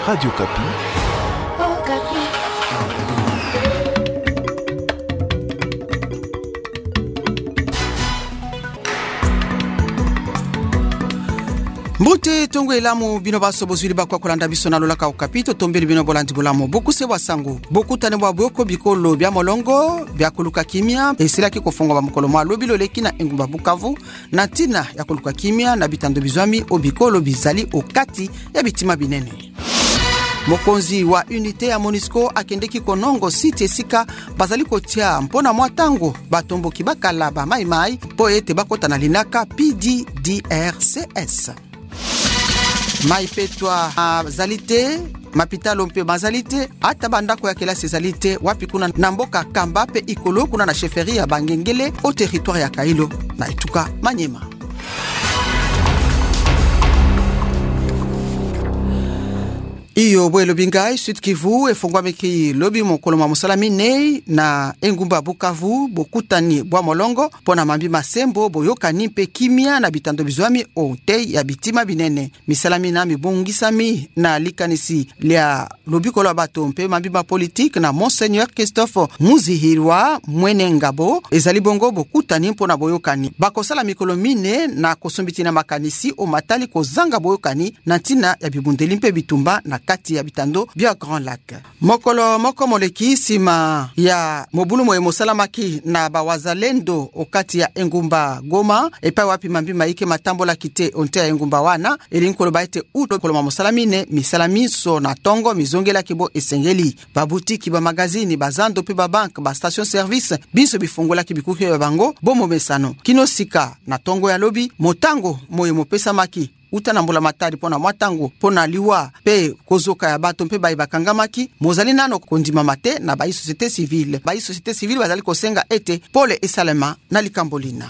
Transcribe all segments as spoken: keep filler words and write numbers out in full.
Radio Kapi. Oh, Kapi. Mbute tongwe lamu bino baso bozwili bakwa kolanda biso na lola ka okapito tombeli bino bolandi bolamu boku se wasango boku tane bwa boko bikolo bya molongo bya kuluka kimia esila ki kofonga ba mukolo mwa lobilo leki na engumba Bukavu na tina ya kuluka kimia na bitando bizwami obikolo bizali okati ya bitima binene. Mokonzi wa unité ya Monisco akendeki konongo site sika bazali kotia mpona mwatango batombo kibakala ba mai mai po ete bakota na linaka P D D R C S. Mai petwa uh, zalite mapitalo mpe bazalite ata bandako ya kelasi zalite wapi kuna na mboka Kamba pe ikolo kuna na chefferie ya Bangengele au territoire ya Kailo na Ituka Manyema. Iyo bwelo bingai Sud Kivu efongwa meki lobi mokolo ma musalamine na engumba Bukavu bokutani bwa molongo pona mambi masembo boyokani mpe kimia na bitando bizwami onte ya bitima binene misalamina mibongisami na likanisi lia lobi kolo bato mpe mambi ma politique na Monseigneur Christophe Muzihirwa mwene ngabo ezali bongo bokutani mpona boyokani bakosala mikolo mine na kosombiti na makanisi o matali kozanga boyokani na tina ya bibundeli mpe bitumba na kati ya bitando bia Grand Lac. Mokolo moko moleki sima ya mobulu moye mosalamaki na bawazalendo okati ya engumba Goma epa wapi mambi maike matambola kite onte ya engumba wana elinkolo baite uto koloma mosalamine misalamiso na tongo mizongela kibo esengeli babutiki ba magazini bazando pe ba bank ba station service biso bifungola kibikuki ya bango bomo mesano kinosika na tongo ya lobi motango moye mopesa maki uta na mbula matari pona mwatango pona liwa pe kozoka ya bato mpe bayi bakangamaki mozali nano kondima mate na bayi société civile bayi société civile bazali kosenga ete pole esalema na likambolina.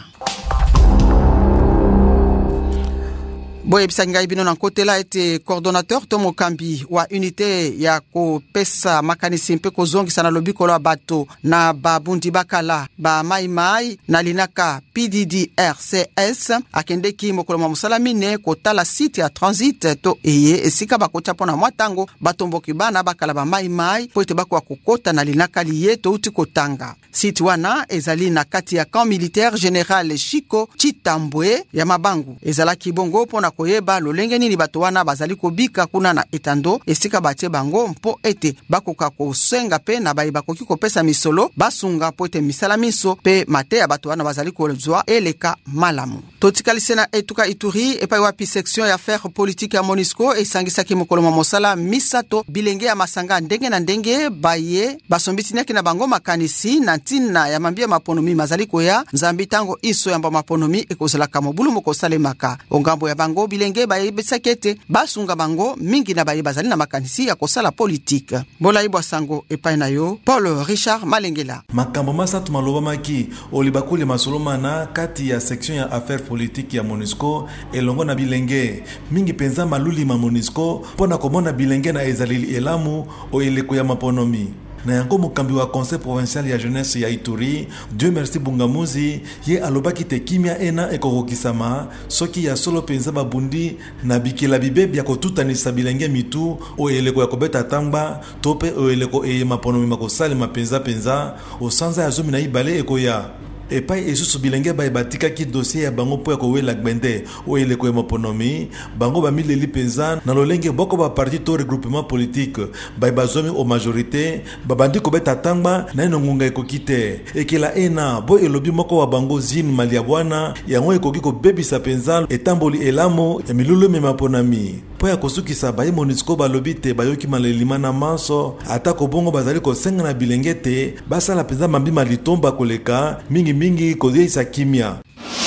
Boye bisangai bino na kotela ete coordonnateur Tomo Kambi wa unité ya ko pesa makanisi mpe kozongisa na lobiko la bato na babundi bakala ba mai mai na linaka P D D R C S akendeki mokolo ma musalamine kotala site ya transit to eye esika bakota pona mwatango batomboki bana bakala ba mai mai po ete bakwa kokota na linaka liye to uti kotanga site wana ezali na kati ya camp militaire général Chiko Chitambwe ya Mabangu ezalaki bongo pona koyeba lolenge nini bato wana bazali kobika kuna na etando esika batie bango mpo ete bakoka kosenga pe na bayi bakoki kopesa misolo basunga po ete misala miso pe mate ya bato wana bazali kozwa eleka malamu. Totikalise na Etuka Ituri epa wapi section ya affaires politique ya Monisco esangisaki mokolo ma mosala misato bilenge ya masanga ndenge na ndenge baye basombitinaki na bango makanisi na ntina ya mambia maponomi mazali koya nzambi tango iso ya maponomi ekozala kamobulu moko salemaka ongambo ya bango bilenge baye besakete basunga bango mingi na baye bazali na makanisi ya kosala politique. Bola ibwa sango epai na yo Paul Richard Malengela. Makambo masatu maloba maki olibakuli masoloma na kati ya section ya affaires politique ya Monisco elongo na bilenge mingi penza maluli ma Monisco pona komona bilenge na ezalili elamu o eleko ya maponomi. Na yango mokambi wa conseil provincial ya jeunesse ya Ituri Dieu merci Bungamuzi ye alobaki te kimia ena ekokokisama soki ya solo penza babundi na bikela bibebi ya kotutanisa bilenge mitu o eleko ya kobeta tamba tope o eleko e maponomi makosali mapenza penza o sanza ya zomi na ibale ekoya epai esusu bilenge baye batikaki dossier ya bango po ya kowela gbende o eleko ya maponomi bango bamileli penza na lolenge boko ba parti to regroupement politique baye bazomi o majorité babandi kobeta tangba na ino ngunga ekoki te ekela ena bo elobi moko wa bango zine malia bwana yango ekoki kobebisa penza etamboli elamo ya milulu me maponami po ya kosukisa baye Monisco balobi te bayoki malelima na manso ata kobongo bazali kosenga na bilenge te basala penza mambi malitomba koleka mingi mingi kozeisa kimia.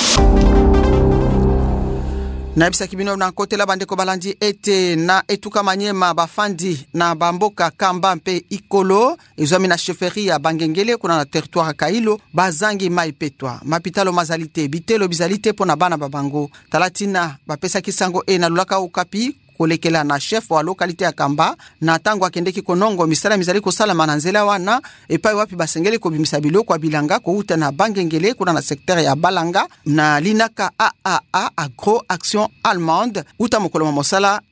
Na bisa kibino na kote la bandeko balandi ete na Etuka Manyema bafandi na bamboka Kamba mpe ikolo ezwami na chefferie ya Bangengele kuna na territoire Kailo bazangi mai petwa mapitalo mazalite bitelo bizalite pona bana babango talatina bapesa kisango e na lulaka ukapi kolekela na chef wa localité ya Kamba na tango akendeki konongo misala mizali kosala mananzela wana epai wapi basengele ko bimisa biloko kwa bilanga ko uta na Bangengele kuna na secteur ya Balanga na linaka A A A Agro Action Allemande uta mokolo mosala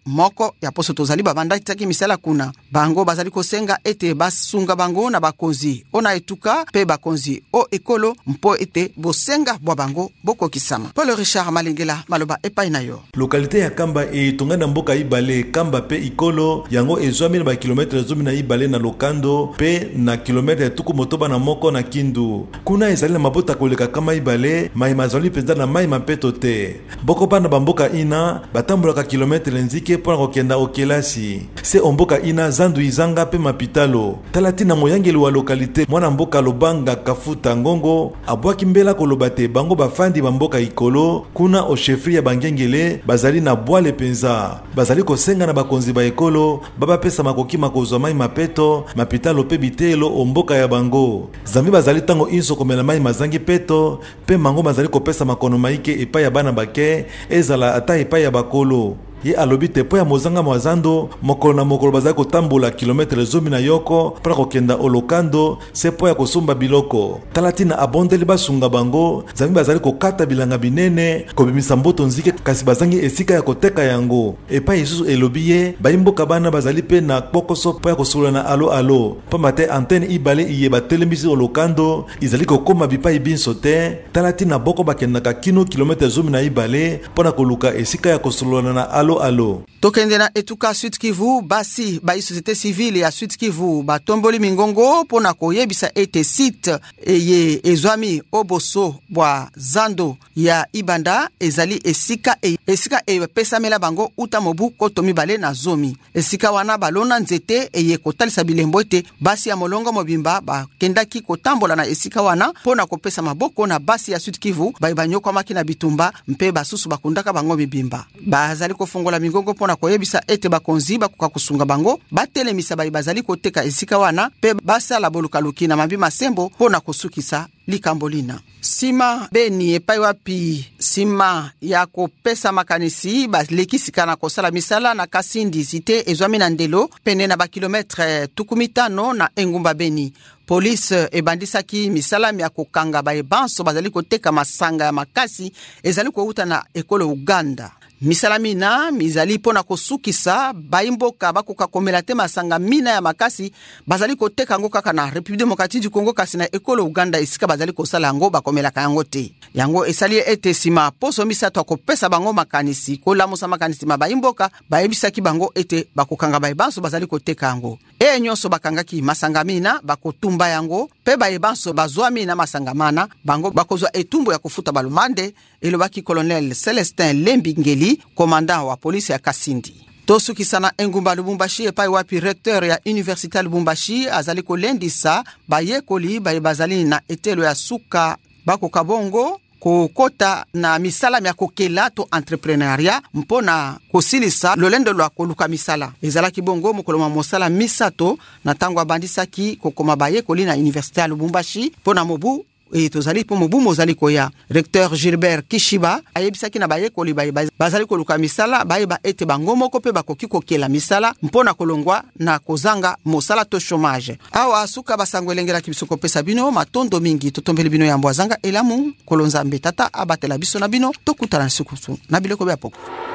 moko ya poso tozali babanda taki misala kuna. Bango bazali kosenga ete basunga bango na bakonzi ona etuka pe bakonzi o ekolo mpo ete bosenga bwa bango boko kisama. Paul Richard Malengela maloba epai na yo. Lokalite ya Kamba e tongana mboka Ibale Kamba pe ikolo yango ezwami na ba kilometre zomi na Ibale na Lokando pe na kilometre tuku motoba na moko na Kindu. Kuna ezali na mabota koleka kama Ibale mai mazali penza na mai mapeto te. Boko pa na bamboka ina batambulaka kilometre nzike pona kokenda okelasi. Se omboka ina zandu izanga pe mapitalo. Talati na moyangeli wa lokalite mwana mboka Lobanga Kafuta Ngongo abwaki mbela kolobate bango bafandi bamboka ikolo kuna o chefri ya bangengele bazali na bwale penza. Bazali kosenga na bakonzi ba ekolo baba pesa makoki makozwa mai mapeto mapitalo pe bitelo omboka ya bango. Zami bazali tango inso komela mai mazangi peto pe mango bazali kopesa makono maike epai ya bana bake ezala ata epai ya bakolo. Ye alobi tepo ya mozanga mwazando mokolo na mokolo bazali kotambola kilometre zomi na yoko para kokenda olokando sepo ya kosomba biloko. Talati na abondeli basunga bango zami bazali kokata bilanga binene kobimisa mboto nzike kasi bazangi esika ya koteka yango. Epa Yesusu elobi ye bayimboka bana bazali pe na bokoso po ya kosola na alo alo pamba te antenne Ibale iye batelemisi olokando izali kokoma bipai binso te. Talati na boko bakendaka kino kilometre zomi na Ibale pona koluka esika ya kosola na alo alo. Tokende na etuka Sud Kivu basi ba société civile ya Sud Kivu batomboli mingongo pona koyebisa ete site eye ezwami oboso bwa zando ya Ibanda ezali esika e, esika e pesamela bango uta mobu kotomi bale na zomi. Esika wana balona nzete eye kotalisa bilembo ete basi ya molongo mobimba ba kendaki kotambola na esika wana pona kopesa maboko na basi ya Sud Kivu ba ibanyoko makina bitumba mpe basusu bakundaka bango bibimba. Bazali kofungola mingongo pona koyebisa ete bakonzi bakoka kusunga bango batelemisa bayi bazali koteka esika wana pe basala bolukaluki na mabi masembo pona kosukisa likambolina. Sima Beni epai wapi sima ya kopesa makanisi balekisika na kosala misala na Kasindi site ezwami na ndelo pene na ba kilometre tukumitano na engumba Beni. Police ebandisaki misala ya kokanga ba ebanso bazali koteka masanga ya makasi ezali kouta na ekolo Uganda. Misala mina mizali pona kosukisa baimboka bakoka komela te masanga mina ya makasi bazali koteka ngo kaka na République démocratique du Congo kasi na ekolo Uganda esika bazali kosala ngo bakomela yango te. Yango esali ete sima poso misato akopesa bango makanisi kolamusa makanisi mabaimboka bayebisaki bango ete bakokanga bayebanso bazali koteka ngo. E nyonso bakangaki masanga mina bakotumba yango pe bayebanso bazwami na masanga mana bango bakozwa etumbo ya kufuta balumande elobaki colonel Celestin Lembingeli commandant wa polisi ya Kasindi. Tosukisana engumba Lubumbashi epai wapi recteur ya Université Lubumbashi azali kolendisa bayekoli baye bazali na etelo ya suka bako kabongo kokota na misala ya kokela to entrepreneuria mpona kosilisa lolendo lwa koluka misala. Ezalaki bongo mokoloma mosala misato na tango abandisaki kokoma bayekoli na Université Lubumbashi pona mobu e tozali po mobu mozali koya. Recteur Gilbert Kishiba ayebisaki na bayekoli baye bazali koluka misala baye ba ete bango moko pe bakoki kokela misala mpona kolongwa na kozanga mosala to chômage. Awa suka basangwelengela kibisoko pesa bino matondo mingi totombeli bino ya mbwazanga elamu kolonza mbetata abatela biso na bino tokutana sukusu na bileko bya poko.